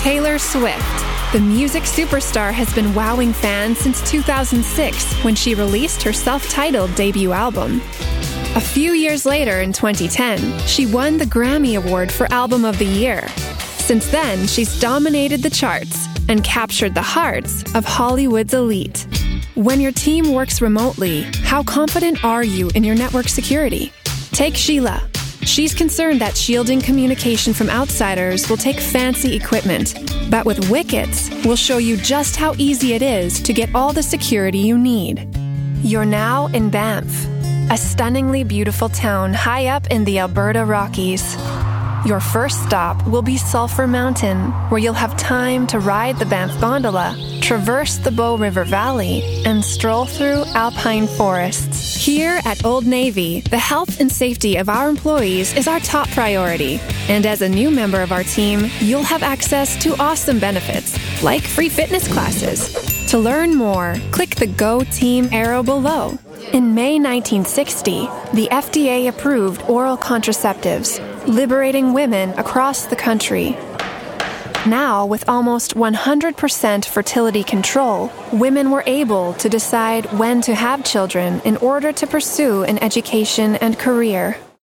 Taylor Swift. The music superstar has been wowing fans since 2006 when she released her self-titled debut album. A few years later, in 2010, she won the Grammy Award for Album of the Year. Since then, she's dominated the charts and captured the hearts of Hollywood's elite. When your team works remotely, how confident are you in your network security? Take Sheila. She's concerned that shielding communication from outsiders will take fancy equipment. But with Wickets, we'll show you just how easy it is to get all the security you need. You're now in Banff, a stunningly beautiful town high up in the Alberta Rockies. Your first stop will be Sulphur Mountain, where you'll have time to ride the Banff Gondola, traverse the Bow River Valley, and stroll through alpine forests. Here at Old Navy, the health and safety of our employees is our top priority. And as a new member of our team, you'll have access to awesome benefits, like free fitness classes. To learn more, click the Go Team arrow below. In May 1960, the FDA approved oral contraceptives, liberating women across the country. Now, with almost 100% fertility control, women were able to decide when to have children in order to pursue an education and career.